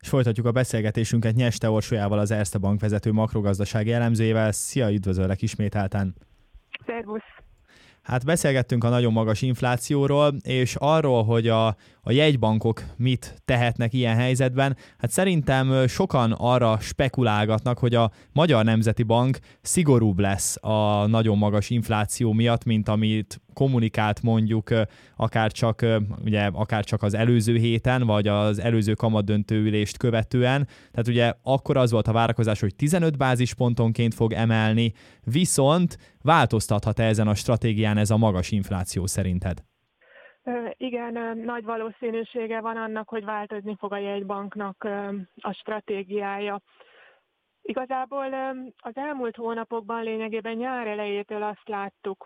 és folytatjuk a beszélgetésünket Nyeste Orsolyával, az Erste Bank vezető makrogazdasági elemzőjével. Szia, üdvözöllek ismételten! Szervusz! Hát beszélgettünk a nagyon magas inflációról, és arról, hogy a jegybankok mit tehetnek ilyen helyzetben. Hát szerintem sokan arra spekulálgatnak, hogy a Magyar Nemzeti Bank szigorúbb lesz a nagyon magas infláció miatt, mint amit kommunikált mondjuk akár csak az előző héten, vagy az előző kamatdöntőülést követően. Tehát ugye akkor az volt a várakozás, hogy 15 bázispontonként fog emelni, viszont változtathat ezen a stratégián ez a magas infláció szerinted? Igen, nagy valószínűsége van annak, hogy változni fog a jegybanknak a stratégiája. Igazából az elmúlt hónapokban lényegében nyár elejétől azt láttuk,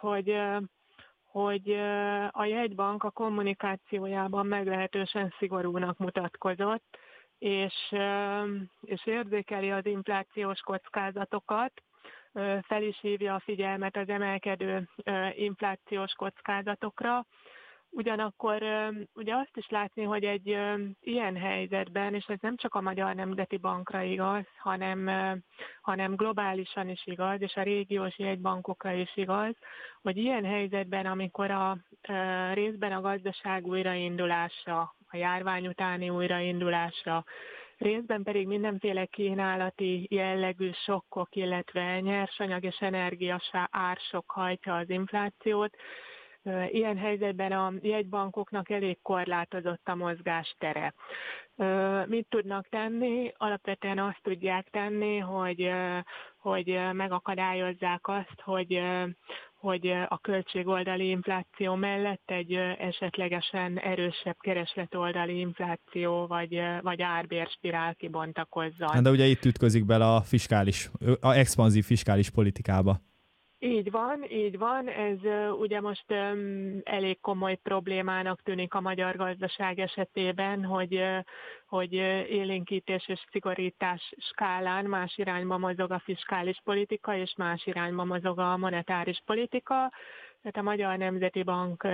hogy a jegybank a kommunikációjában meglehetősen szigorúnak mutatkozott, és érzékeli az inflációs kockázatokat, fel is hívja a figyelmet az emelkedő inflációs kockázatokra. Ugyanakkor ugye azt is látni, hogy egy ilyen helyzetben, és ez nem csak a Magyar Nemzeti Bankra igaz, hanem globálisan is igaz, és a régiós jegybankokra is igaz, hogy ilyen helyzetben, amikor részben a gazdaság újraindulása, a járvány utáni újraindulása, részben pedig mindenféle kínálati jellegű sokkok, illetve nyersanyag és energia ársok hajtja az inflációt. Ilyen helyzetben a jegybankoknak elég korlátozott a mozgástere. Mit tudnak tenni? Alapvetően azt tudják tenni, hogy megakadályozzák azt, hogy a költségoldali infláció mellett egy esetlegesen erősebb keresletoldali infláció vagy árbérspirál kibontakozzon. De ugye itt ütközik bele a expanzív fiskális politikába. Így van. Ez ugye most elég komoly problémának tűnik a magyar gazdaság esetében, hogy élénkítés és szigorítás skálán más irányba mozog a fiskális politika, és más irányba mozog a monetáris politika. Tehát a Magyar Nemzeti Bank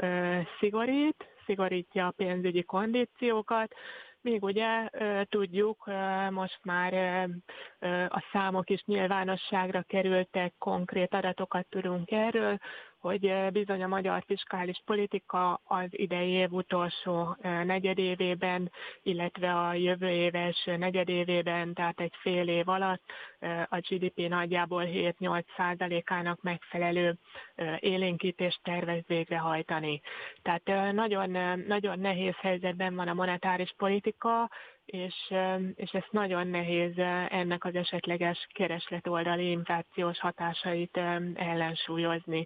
szigorítja a pénzügyi kondíciókat, még ugye tudjuk, most már a számok is nyilvánosságra kerültek, konkrét adatokat tudunk erről, hogy bizony a magyar fiskális politika az idei év utolsó negyedévében, illetve a jövő év első negyedévében, tehát egy fél év alatt a GDP nagyjából 7-8%-ának megfelelő élénkítést tervez végrehajtani. Tehát nagyon, nagyon nehéz helyzetben van a monetáris politika, és ez nagyon nehéz ennek az esetleges keresletoldali inflációs hatásait ellensúlyozni.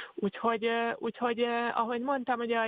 Úgyhogy ahogy mondtam, ugye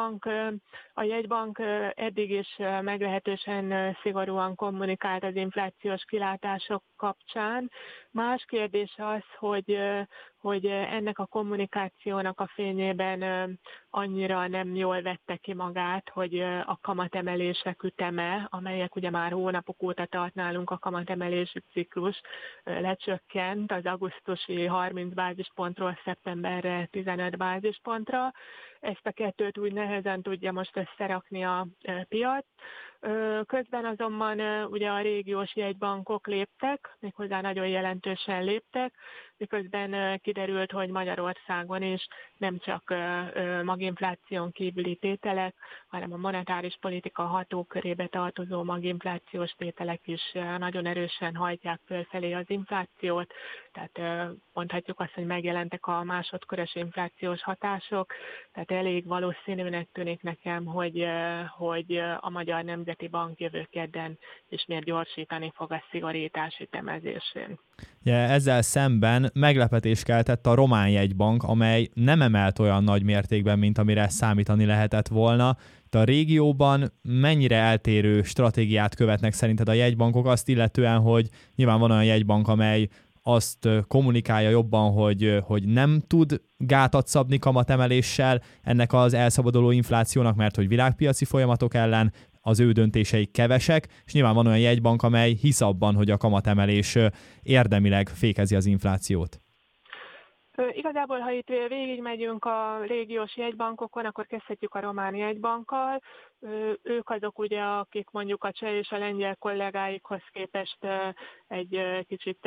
a jegybank eddig is meglehetősen szigorúan kommunikált az inflációs kilátások kapcsán. Más kérdés az, hogy ennek a kommunikációnak a fényében annyira nem jól vette ki magát, hogy a kamatemelések üteme, amelyek ugye már hónapok óta tart nálunk a kamatemelési ciklus, lecsökkent az augusztusi 30 bázispontról szeptemberre 15 bázispontra. Ezt a kettőt úgy nehezen tudja most összerakni a piac. Közben azonban ugye a régiós jegybankok léptek, méghozzá nagyon jelentősen léptek, miközben kiderült, hogy Magyarországon is nem csak maginfláción kívüli tételek, hanem a monetáris politika hatókörébe tartozó maginflációs tételek is nagyon erősen hajtják fölfelé az inflációt, tehát mondhatjuk azt, hogy megjelentek a másodkörös inflációs hatások, tehát elég valószínűnek tűnik nekem, hogy a Magyar Nemzeti Bank jövő kedden ismét gyorsítani fog a szigorítási ütemezésén. Ja, ezzel szemben meglepetést keltett a román jegybank, amely nem emelt olyan nagy mértékben, mint amire számítani lehetett volna. De a régióban mennyire eltérő stratégiát követnek szerinted a jegybankok, azt illetően, hogy nyilván van olyan jegybank, amely azt kommunikálja jobban, hogy nem tud gátat szabni kamatemeléssel ennek az elszabaduló inflációnak, mert hogy világpiaci folyamatok ellen az ő döntéseik kevesek, és nyilván van olyan jegybank, amely hisz abban, hogy a kamatemelés érdemileg fékezi az inflációt. Igazából, ha itt végigmegyünk a régiós jegybankokon, akkor kezdhetjük a román jegybankkal. Ők azok ugye, akik mondjuk a cseh és a lengyel kollégáikhoz képest egy kicsit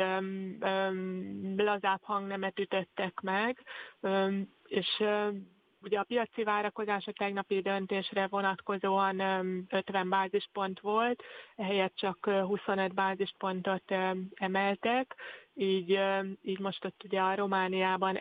lazább hangnemet ütöttek meg, és ugye a piaci várakozás a tegnapi döntésre vonatkozóan 50 bázispont volt, ehelyett csak 25 bázispontot emeltek, így most ott ugye a Romániában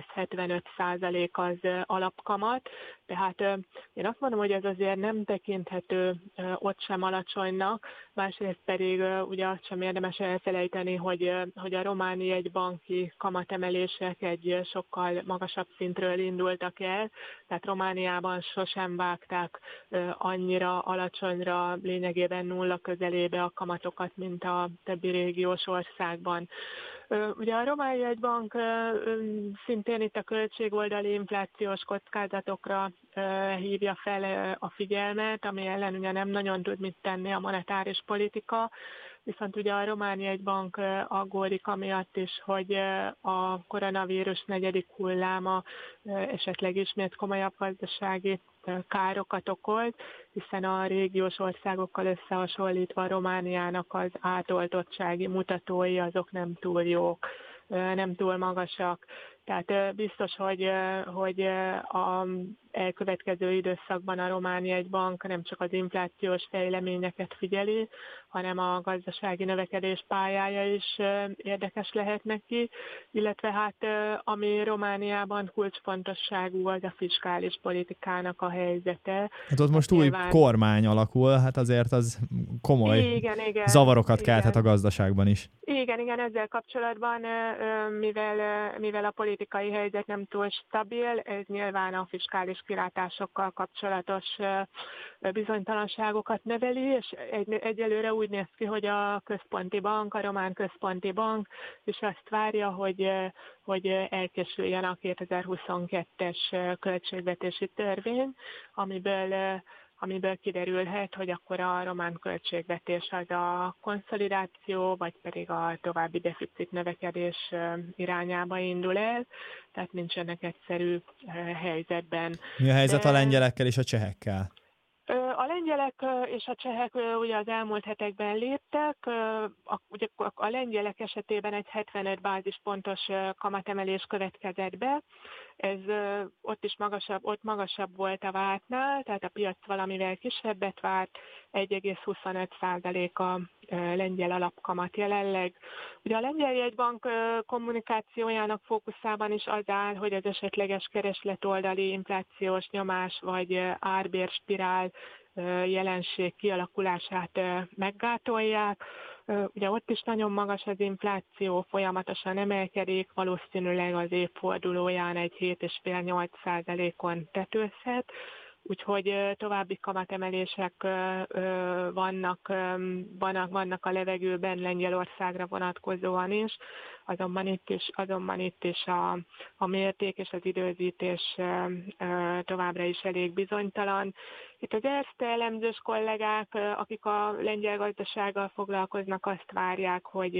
1,75% az alapkamat, tehát én azt mondom, hogy ez azért nem tekinthető ott sem alacsonynak, másrészt pedig ugye azt sem érdemes elfelejteni, hogy a román jegybanki kamatemelések egy sokkal magasabb szintről indultak el, tehát Romániában sosem vágták annyira alacsonyra, lényegében nulla közelébe a kamatokat, mint a többi régiós országban. Ugye a román jegybank szintén itt a költségoldali inflációs kockázatokra hívja fel a figyelmet, ami ellen ugye nem nagyon tud mit tenni a monetáris politika, viszont ugye a román jegybank aggódik amiatt is, hogy a koronavírus negyedik hulláma esetleg ismét komolyabb gazdasági károkat okoz, hiszen a régiós országokkal összehasonlítva Romániának az átoltottsági mutatói azok nem túl jók, nem túl magasak. Tehát biztos, hogy a elkövetkező időszakban a román jegybank nem csak az inflációs fejleményeket figyeli, hanem a gazdasági növekedés pályája is érdekes lehet neki, illetve hát ami Romániában kulcsfontosságú, az a fiskális politikának a helyzete. Hát ott most új kormány alakul, hát azért az komoly igen, zavarokat kelthet a gazdaságban is. Igen, ezzel kapcsolatban, mivel a politikai helyzet nem túl stabil, ez nyilván a fiskális kilátásokkal kapcsolatos bizonytalanságokat növeli, és egyelőre úgy néz ki, hogy a központi bank, a román központi bank is azt várja, hogy elkészüljön a 2022-es költségvetési törvény, amiből kiderülhet, hogy akkor a román költségvetés az a konszolidáció, vagy pedig a további deficit növekedés irányába indul el, tehát nincsenek egyszerű helyzetben. Mi a helyzet a lengyelekkel és a csehekkel? A lengyelek és a csehek ugye az elmúlt hetekben léptek, ugye a lengyelek esetében egy 75 bázispontos kamatemelés következett be, ez ott magasabb volt a vártnál, tehát a piac valamivel kisebbet várt, 1,25% a lengyel alapkamat jelenleg. Ugye a lengyel jegybank kommunikációjának fókuszában is az áll, hogy az esetleges keresletoldali inflációs nyomás vagy árbérspirál jelenség kialakulását meggátolják. Ugye ott is nagyon magas az infláció, folyamatosan emelkedik, valószínűleg az évfordulóján egy 7,5-8%-on tetőzhet, úgyhogy további kamatemelések vannak a levegőben Lengyelországra vonatkozóan is, azonban itt is a mérték és az időzítés továbbra is elég bizonytalan. Itt az Erste elemzős kollégák, akik a lengyel gazdasággal foglalkoznak, azt várják, hogy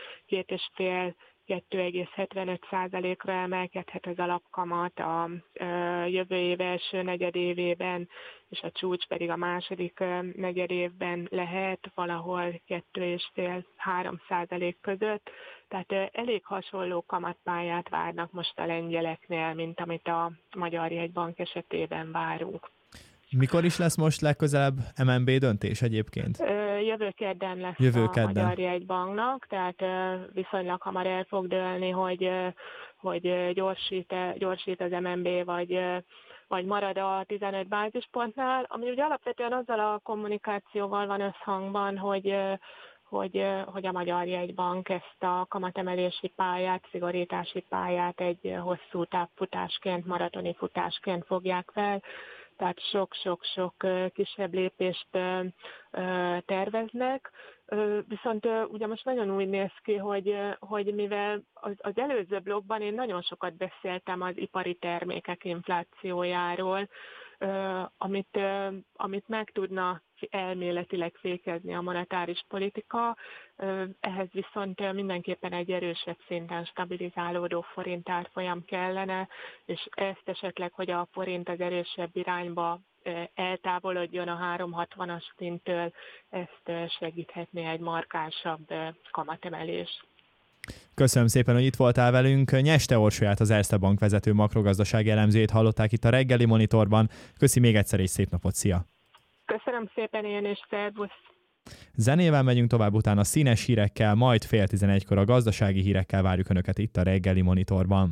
2,5-2,75%-ra emelkedhet az alapkamat a jövő év első negyedévében, és a csúcs pedig a második negyedévben lehet valahol 2,5-3% között. Tehát elég hasonló kamatpályát várnak most a lengyeleknél, mint amit a Magyar Jegybank esetében várunk. Mikor is lesz most legközelebb MNB döntés egyébként? Jövő kedden lesz Magyar Jegybanknak, tehát viszonylag hamar el fog dőlni, hogy gyorsít az MNB, vagy marad a 15 bázispontnál, ami ugye alapvetően azzal a kommunikációval van összhangban, hogy a Magyar Jegybank ezt a kamatemelési pályát, szigorítási pályát egy hosszú távfutásként, maratoni futásként fogják fel, tehát sok-sok kisebb lépést terveznek. Viszont ugye most nagyon úgy néz ki, hogy mivel az előző blogban én nagyon sokat beszéltem az ipari termékek inflációjáról, amit meg tudna elméletileg fékezni a monetáris politika, ehhez viszont mindenképpen egy erősebb szinten stabilizálódó forint árfolyam kellene, és ezt esetleg, hogy a forint az erősebb irányba eltávolodjon a 3,60-as szinttől, ezt segíthetné egy markánsabb kamatemelés. Köszönöm szépen, hogy itt voltál velünk. Nyeste Orsolyát, az Erste Bank vezető makrogazdasági elemzőjét hallották itt a reggeli monitorban. Köszi még egyszer, és szép napot, szia! Köszönöm szépen én is, szervusz! Zenével megyünk tovább, utána színes hírekkel, majd 10:30 a gazdasági hírekkel várjuk Önöket itt a reggeli monitorban.